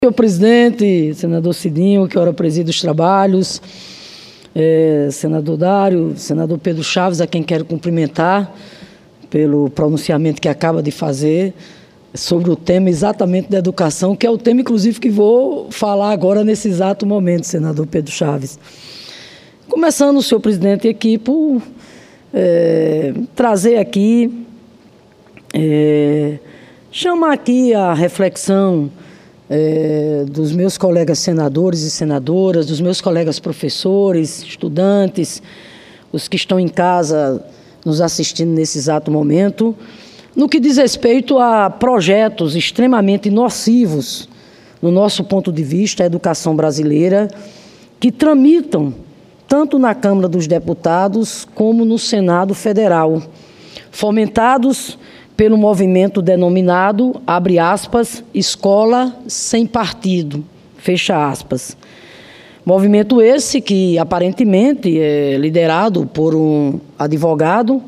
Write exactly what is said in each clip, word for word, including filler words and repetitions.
Senhor presidente, senador Cidinho, que ora preside os trabalhos, é, senador Dário, senador Pedro Chaves, a quem quero cumprimentar pelo pronunciamento que acaba de fazer sobre o tema exatamente da educação, que é o tema, inclusive, que vou falar agora nesse exato momento, senador Pedro Chaves. Começando, senhor presidente, aqui por é, trazer aqui, é, chamar aqui a reflexão É, dos meus colegas senadores e senadoras, dos meus colegas professores, estudantes, os que estão em casa nos assistindo nesse exato momento, no que diz respeito a projetos extremamente nocivos, no nosso ponto de vista, a educação brasileira, que tramitam tanto na Câmara dos Deputados como no Senado Federal, fomentados pelo movimento denominado, abre aspas, Escola Sem Partido, fecha aspas. Movimento esse que, aparentemente, é liderado por um advogado,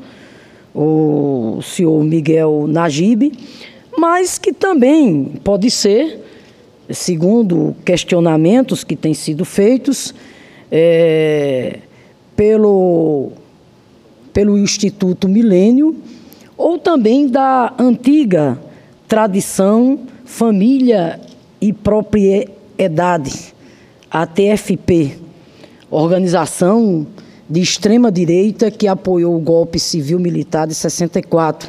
o senhor Miguel Najib, mas que também pode ser, segundo questionamentos que têm sido feitos, é, pelo, pelo Instituto Milênio, ou também da antiga tradição Família e Propriedade, a T F P, organização de extrema-direita que apoiou o golpe civil-militar de sessenta e quatro.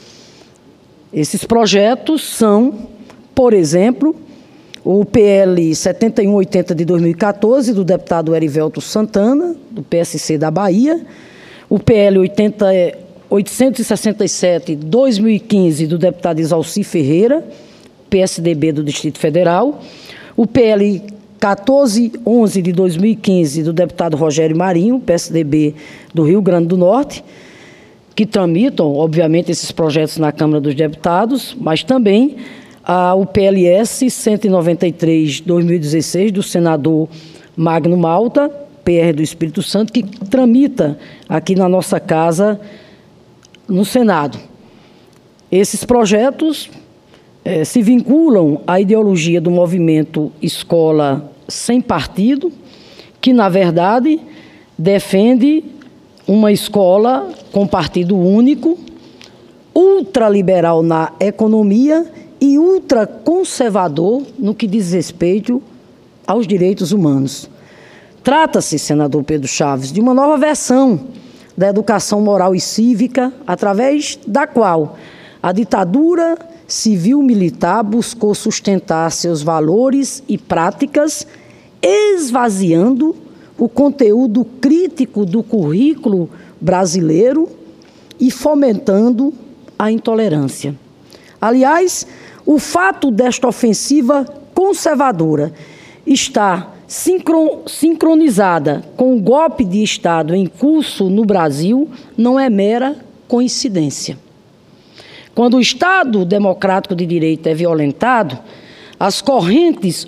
Esses projetos são, por exemplo, o P L setenta e um oitenta de dois mil e quatorze, do deputado Erivelto Santana, do P S C da Bahia, o P L oitocentos e sessenta e sete de dois mil e quinze, do deputado Isalci Ferreira, P S D B do Distrito Federal, o P L quatorze onze de dois mil e quinze, do deputado Rogério Marinho, P S D B do Rio Grande do Norte, que tramitam, obviamente, esses projetos na Câmara dos Deputados, mas também ah, o P L S cento e noventa e três de dois mil e dezesseis, do senador Magno Malta, P R do Espírito Santo, que tramita aqui na nossa casa, no Senado. Esses projetos eh, se vinculam à ideologia do movimento Escola Sem Partido, que, na verdade, defende uma escola com partido único, ultraliberal na economia e ultraconservador no que diz respeito aos direitos humanos. Trata-se, senador Pedro Chaves, de uma nova versão da educação moral e cívica, através da qual a ditadura civil-militar buscou sustentar seus valores e práticas, esvaziando o conteúdo crítico do currículo brasileiro e fomentando a intolerância. Aliás, o fato desta ofensiva conservadora está sincronizada com o golpe de Estado em curso no Brasil não é mera coincidência. Quando o Estado democrático de direito é violentado, as correntes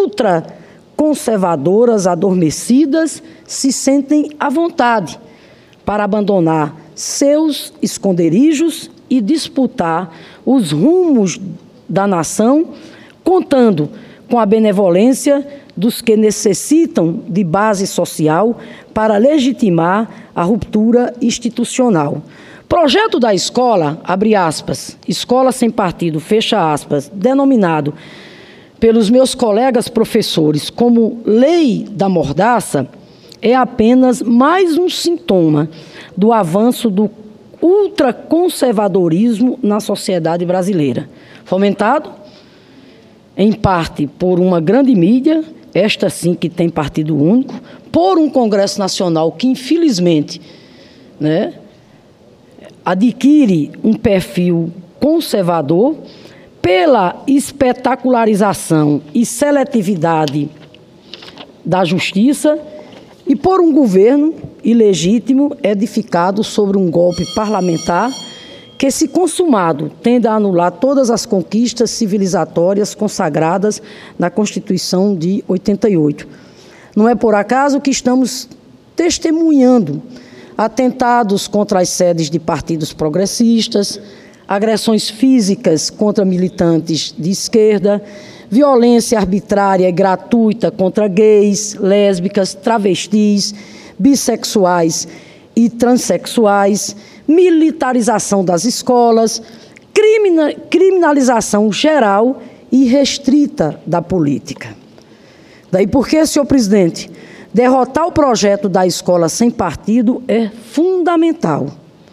ultraconservadoras adormecidas se sentem à vontade para abandonar seus esconderijos e disputar os rumos da nação, contando com a benevolência dos que necessitam de base social para legitimar a ruptura institucional. Projeto da escola, abre aspas, Escola Sem Partido, fecha aspas, denominado pelos meus colegas professores como Lei da Mordaça, é apenas mais um sintoma do avanço do ultraconservadorismo na sociedade brasileira, fomentado, em parte, por uma grande mídia, esta sim que tem partido único, por um Congresso Nacional que, infelizmente, né, adquire um perfil conservador, pela espetacularização e seletividade da justiça e por um governo ilegítimo edificado sobre um golpe parlamentar que, se consumado, tende a anular todas as conquistas civilizatórias consagradas na Constituição de oitenta e oito. Não é por acaso que estamos testemunhando atentados contra as sedes de partidos progressistas, agressões físicas contra militantes de esquerda, violência arbitrária e gratuita contra gays, lésbicas, travestis, bissexuais e transexuais, militarização das escolas, crimina, criminalização geral e restrita da política. Daí porque, senhor presidente, derrotar o projeto da escola sem partido é fundamental,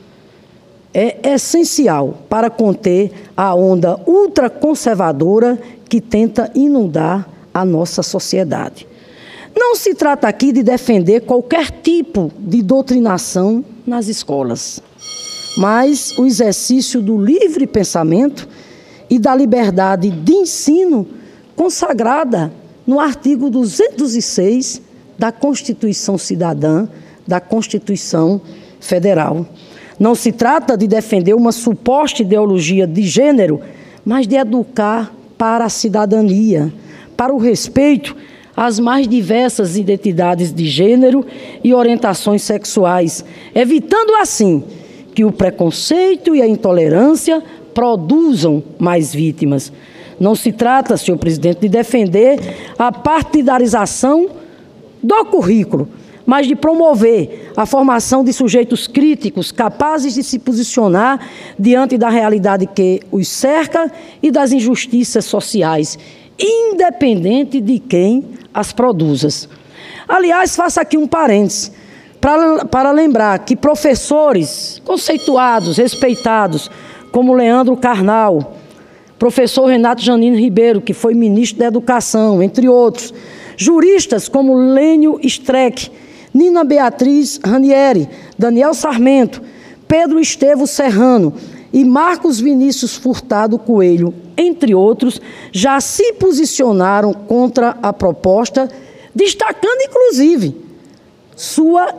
é essencial para conter a onda ultraconservadora que tenta inundar a nossa sociedade. Não se trata aqui de defender qualquer tipo de doutrinação nas escolas, mas o exercício do livre pensamento e da liberdade de ensino consagrada no artigo duzentos e seis da Constituição Cidadã, da Constituição Federal. Não se trata de defender uma suposta ideologia de gênero, mas de educar para a cidadania, para o respeito às mais diversas identidades de gênero e orientações sexuais, evitando assim que o preconceito e a intolerância produzam mais vítimas. Não se trata, senhor presidente, de defender a partidarização do currículo, mas de promover a formação de sujeitos críticos capazes de se posicionar diante da realidade que os cerca e das injustiças sociais, independente de quem as produza. Aliás, faço aqui um parênteses para, para lembrar que professores conceituados, respeitados, como Leandro Carnal, professor Renato Janino Ribeiro, que foi ministro da Educação, entre outros, juristas como Lênio Streck, Nina Beatriz Ranieri, Daniel Sarmento, Pedro Estevo Serrano e Marcos Vinícius Furtado Coelho, entre outros, já se posicionaram contra a proposta, destacando, inclusive, sua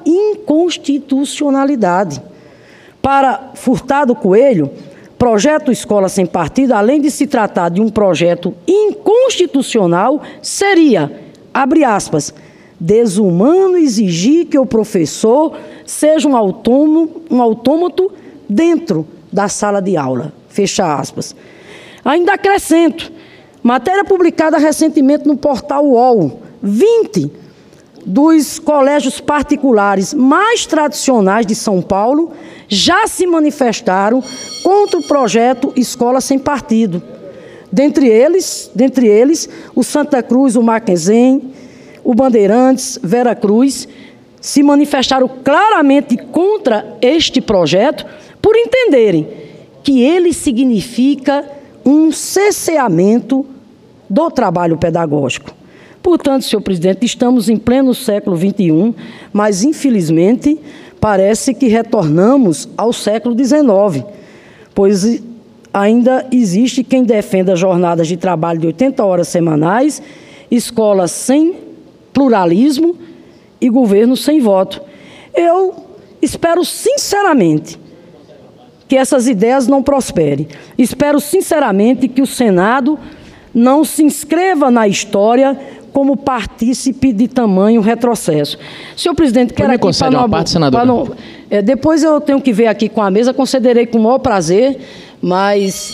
inconstitucionalidade. Para Furtado Coelho, projeto Escola Sem Partido, além de se tratar de um projeto inconstitucional, seria, abre aspas, desumano exigir que o professor seja um autônomo, um autômato dentro da sala de aula, fecha aspas. Ainda acrescento, matéria publicada recentemente no portal U O L, vinte dos colégios particulares mais tradicionais de São Paulo já se manifestaram contra o projeto Escola Sem Partido. Dentre eles, dentre eles o Santa Cruz, o Mackenzie, o Bandeirantes, Vera Cruz, se manifestaram claramente contra este projeto por entenderem que ele significa um cesseamento do trabalho pedagógico. Portanto, senhor presidente, estamos em pleno século vinte e um, mas, infelizmente, parece que retornamos ao século dezenove, pois ainda existe quem defenda jornadas de trabalho de oitenta horas semanais, escolas sem pluralismo e governo sem voto. Eu espero sinceramente que essas ideias não prosperem. Espero sinceramente que o Senado não se inscreva na história como partícipe de tamanho retrocesso. Senhor presidente, quero aqui para não, parte, para não é, depois eu tenho que ver aqui com a mesa, concederei com o maior prazer, mas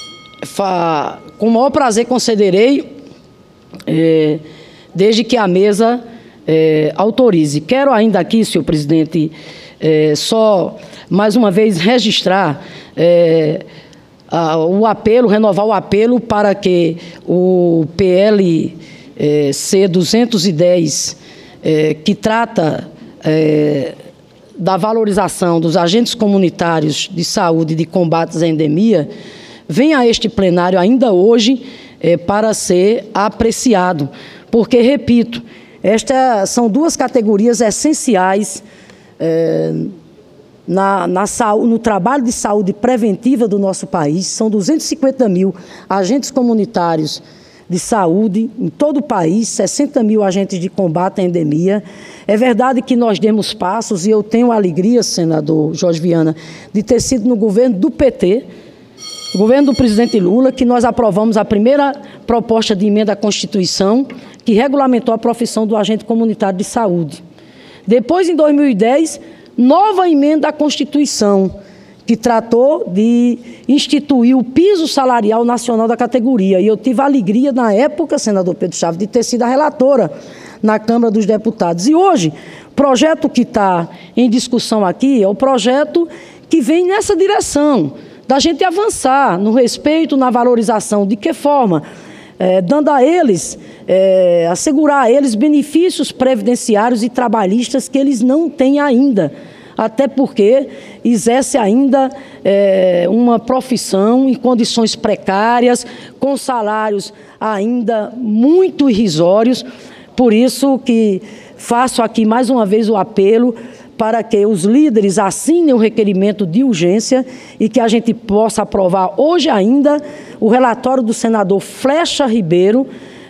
fa, com o maior prazer concederei é, desde que a mesa é, autorize. Quero ainda aqui, senhor presidente, é, só mais uma vez registrar é, a, o apelo, renovar o apelo para que o P L é, C duzentos e dez, é, que trata é, da valorização dos agentes comunitários de saúde e de combates à endemia, venha a este plenário ainda hoje é, para ser apreciado. Porque, repito, estas são duas categorias essenciais é, na, na, no trabalho de saúde preventiva do nosso país. São duzentos e cinquenta mil agentes comunitários de saúde em todo o país, sessenta mil agentes de combate à endemia. É verdade que nós demos passos, e eu tenho a alegria, senador Jorge Viana, de ter sido no governo do P T, o governo do presidente Lula, que nós aprovamos a primeira proposta de emenda à Constituição que regulamentou a profissão do agente comunitário de saúde. Depois, em dois mil e dez, nova emenda à Constituição, que tratou de instituir o piso salarial nacional da categoria. E eu tive a alegria, na época, senador Pedro Chaves, de ter sido a relatora na Câmara dos Deputados. E hoje, o projeto que está em discussão aqui é o projeto que vem nessa direção, da gente avançar no respeito, na valorização. De que forma? É, dando a eles, é, assegurar a eles benefícios previdenciários e trabalhistas que eles não têm ainda, até porque exerce ainda é, uma profissão em condições precárias, com salários ainda muito irrisórios. Por isso que faço aqui mais uma vez o apelo para que os líderes assinem o requerimento de urgência e que a gente possa aprovar hoje ainda o relatório do senador Flecha Ribeiro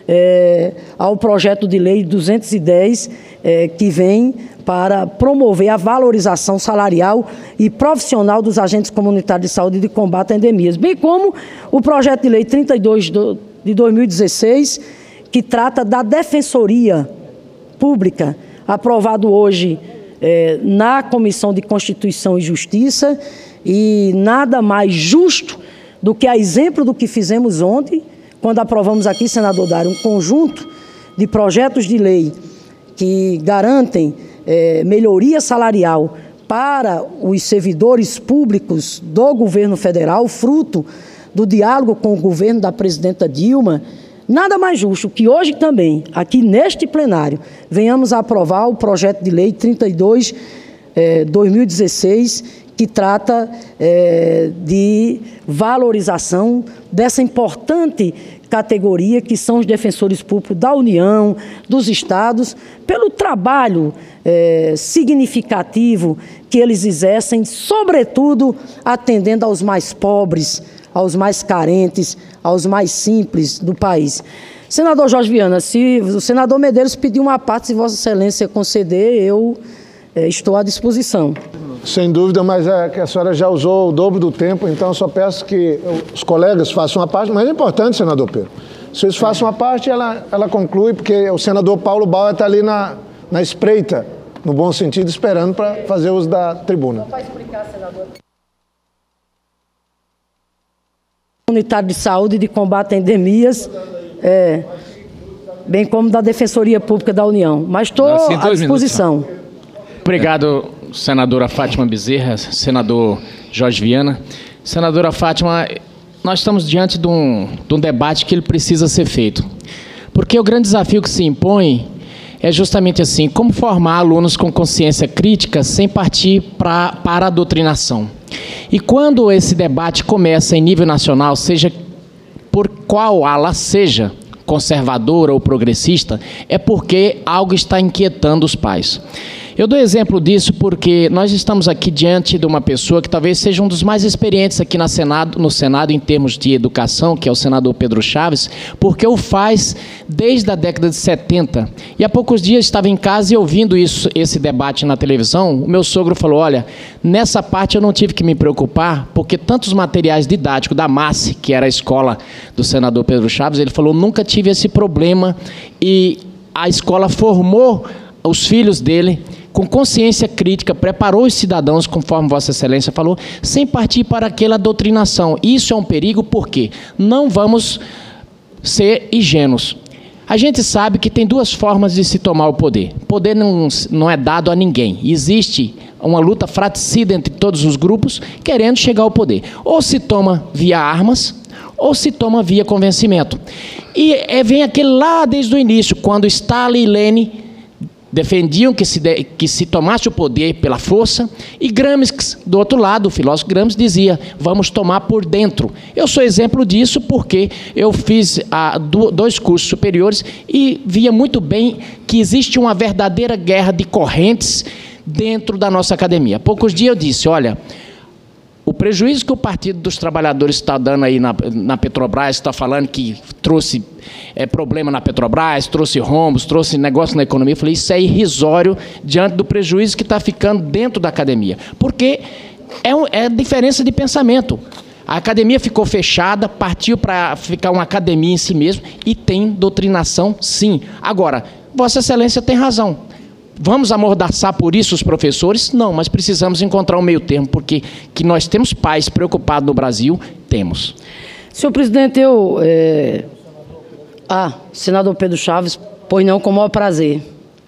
é, ao projeto de lei duzentos e dez, é, que vem para promover a valorização salarial e profissional dos agentes comunitários de saúde e de combate a endemias, bem como o projeto de lei trinta e dois de dois mil e dezesseis, que trata da Defensoria Pública, aprovado hoje É, na Comissão de Constituição e Justiça, e nada mais justo do que, a exemplo do que fizemos ontem, quando aprovamos aqui, senador Dário, um conjunto de projetos de lei que garantem é, melhoria salarial para os servidores públicos do governo federal, fruto do diálogo com o governo da presidenta Dilma. Nada mais justo que hoje também, aqui neste plenário, venhamos a aprovar o projeto de lei trinta e dois, eh, dois mil e dezesseis, que trata eh, de valorização dessa importante categoria que são os defensores públicos da União, dos estados, pelo trabalho eh, significativo que eles exercem, sobretudo atendendo aos mais pobres, aos mais carentes, aos mais simples do país. Senador Jorge Viana, se o senador Medeiros pedir uma parte, se Vossa Excelência conceder, eu é, estou à disposição. Sem dúvida, mas é que a senhora já usou o dobro do tempo, então eu só peço que os colegas façam uma parte, mas é importante, senador Pedro. Se eles façam uma parte, ela, ela conclui, porque o senador Paulo Bauer está ali na, na espreita, no bom sentido, esperando para fazer uso da tribuna. Só para explicar, senador. Comunitário de saúde e de combate a endemias, é, bem como da Defensoria Pública da União. Mas estou assim, à disposição. Minutos. Obrigado, senadora Fátima Bezerra, senador Jorge Viana. Senadora Fátima, nós estamos diante de um, de um debate que ele precisa ser feito. Porque o grande desafio que se impõe é justamente assim, como formar alunos com consciência crítica sem partir pra, para a doutrinação. E quando esse debate começa em nível nacional, seja por qual ala seja, conservadora ou progressista, é porque algo está inquietando os pais. Eu dou exemplo disso porque nós estamos aqui diante de uma pessoa que talvez seja um dos mais experientes aqui na Senado, no Senado em termos de educação, que é o senador Pedro Chaves, porque o faz desde a década de setenta. E há poucos dias estava em casa e ouvindo isso, esse debate na televisão, o meu sogro falou, olha, nessa parte eu não tive que me preocupar, porque tantos materiais didáticos da M A S, que era a escola do senador Pedro Chaves, ele falou, nunca tive esse problema e a escola formou os filhos dele com consciência crítica, preparou os cidadãos, conforme Vossa Excelência falou, sem partir para aquela doutrinação. Isso é um perigo porque não vamos ser ingênuos. A gente sabe que tem duas formas de se tomar o poder. O poder não, não é dado a ninguém. Existe uma luta fratricida entre todos os grupos querendo chegar ao poder. Ou se toma via armas, ou se toma via convencimento. E é, vem aquele lá desde o início, quando Stalin e Lenin defendiam que se, de, que se tomasse o poder pela força, e Gramsci, do outro lado, o filósofo Gramsci dizia, vamos tomar por dentro. Eu sou exemplo disso porque eu fiz ah, do, dois cursos superiores e via muito bem que existe uma verdadeira guerra de correntes dentro da nossa academia. Há poucos dias eu disse, olha, o prejuízo que o Partido dos Trabalhadores está dando aí na, na Petrobras, está falando que trouxe é, problema na Petrobras, trouxe rombos, trouxe negócio na economia, eu falei, isso é irrisório diante do prejuízo que está ficando dentro da academia. Porque é, um, é diferença de pensamento. A academia ficou fechada, partiu para ficar uma academia em si mesmo e tem doutrinação, sim. Agora, Vossa Excelência tem razão. Vamos amordaçar por isso os professores? Não, mas precisamos encontrar um meio termo, porque que nós temos pais preocupados no Brasil, temos. Senhor presidente, eu... É... Ah, senador Pedro Chaves, pois não, com o maior prazer.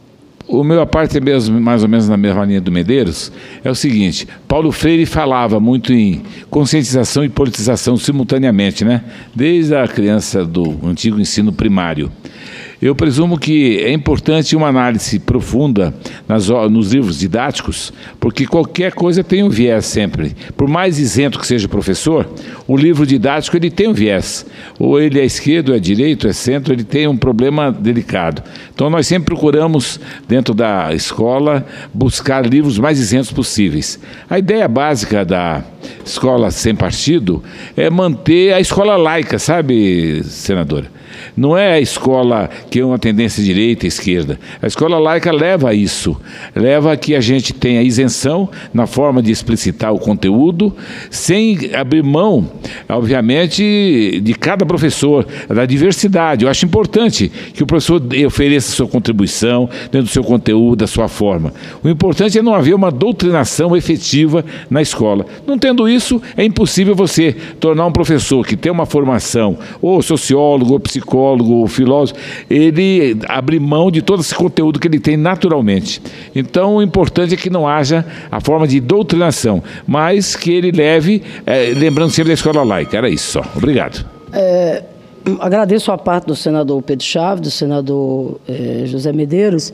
O meu parte é mesmo, mais ou menos na mesma linha do Medeiros, é o seguinte: Paulo Freire falava muito em conscientização e politização simultaneamente, né? Desde a criança do antigo ensino primário. Eu presumo que é importante uma análise profunda nas, nos livros didáticos, porque qualquer coisa tem um viés sempre. Por mais isento que seja o professor, o livro didático ele tem um viés. Ou ele é esquerdo, ou é direito, ou é centro, ele tem um problema delicado. Então nós sempre procuramos, dentro da escola, buscar livros mais isentos possíveis. A ideia básica da escola sem partido é manter a escola laica, sabe, senadora? Não é a escola que é uma tendência direita e esquerda. A escola laica leva a isso. Leva a que a gente tenha isenção na forma de explicitar o conteúdo, sem abrir mão, obviamente, de cada professor, da diversidade. Eu acho importante que o professor ofereça sua contribuição dentro do seu conteúdo, da sua forma. O importante é não haver uma doutrinação efetiva na escola. Não tendo isso, é impossível você tornar um professor que tem uma formação, ou sociólogo, ou psicólogo, ou filósofo, ele abrir mão de todo esse conteúdo que ele tem naturalmente. Então, o importante é que não haja a forma de doutrinação, mas que ele leve, é, lembrando sempre da escola laica. Era isso só. Obrigado. É, agradeço a parte do senador Pedro Chaves, do senador é, José Medeiros,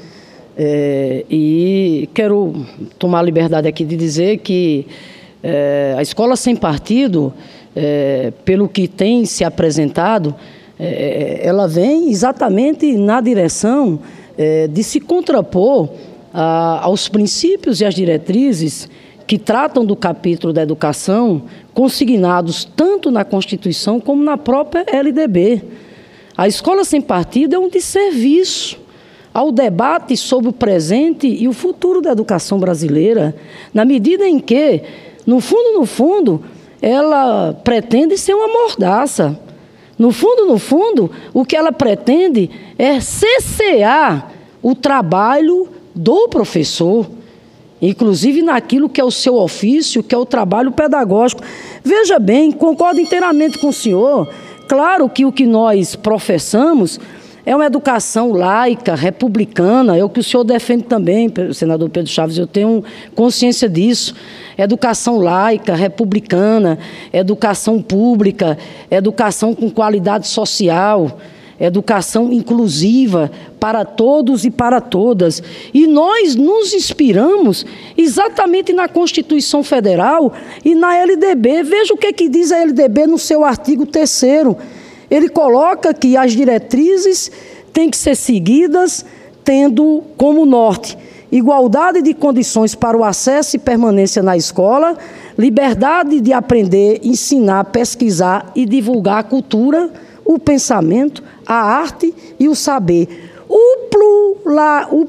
é, e quero tomar a liberdade aqui de dizer que é, a escola sem partido, é, pelo que tem se apresentado, é, ela vem exatamente na direção é, de se contrapor a, aos princípios e às diretrizes que tratam do capítulo da educação, consignados tanto na Constituição como na própria L D B. A escola sem partido é um desserviço ao debate sobre o presente e o futuro da educação brasileira, na medida em que, no fundo, no fundo, ela pretende ser uma mordaça. No fundo, no fundo, o que ela pretende é cessear o trabalho do professor, inclusive naquilo que é o seu ofício, que é o trabalho pedagógico. Veja bem, concordo inteiramente com o senhor. Claro que o que nós professamos é uma educação laica, republicana, é o que o senhor defende também, senador Pedro Chaves, eu tenho consciência disso. Educação laica, republicana, educação pública, educação com qualidade social, educação inclusiva para todos e para todas. E nós nos inspiramos exatamente na Constituição Federal e na L D B. Veja o que, que diz a L D B no seu artigo terceiro. Ele coloca que as diretrizes têm que ser seguidas tendo como norte igualdade de condições para o acesso e permanência na escola, liberdade de aprender, ensinar, pesquisar e divulgar a cultura, o pensamento, a arte e o saber. O, plura, o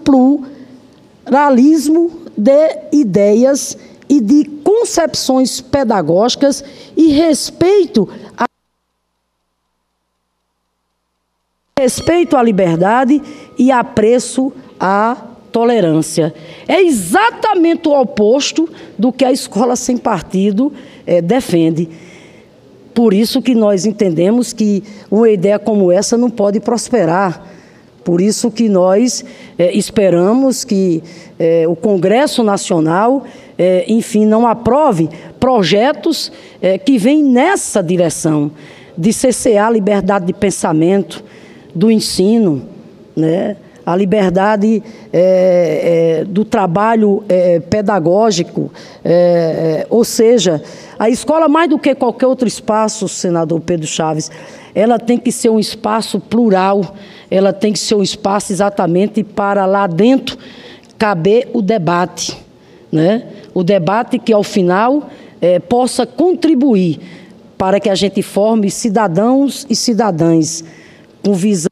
pluralismo de ideias e de concepções pedagógicas e respeito a respeito à liberdade e apreço à tolerância. É exatamente o oposto do que a escola sem partido é, defende. Por isso que nós entendemos que uma ideia como essa não pode prosperar. Por isso que nós é, esperamos que é, o Congresso Nacional, é, enfim, não aprove projetos é, que vêm nessa direção de cessear a liberdade de pensamento, do ensino, né? A liberdade é, é, do trabalho é, pedagógico, é, é, ou seja, a escola, mais do que qualquer outro espaço, senador Pedro Chaves, ela tem que ser um espaço plural, ela tem que ser um espaço exatamente para lá dentro caber o debate, né? O debate que, ao final, é, possa contribuir para que a gente forme cidadãos e cidadãs com visão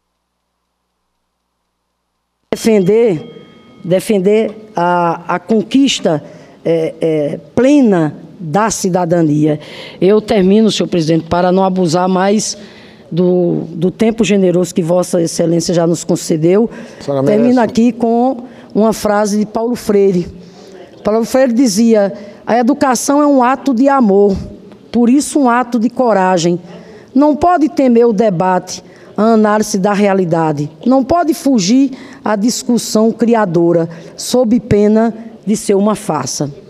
defender, defender a, a conquista é, é, plena da cidadania. Eu termino, senhor presidente, para não abusar mais do, do tempo generoso que Vossa Excelência já nos concedeu. Termino aqui com uma frase de Paulo Freire. Paulo Freire dizia: a educação é um ato de amor, por isso um ato de coragem. Não pode temer o debate, a análise da realidade. Não pode fugir à discussão criadora, sob pena de ser uma farsa.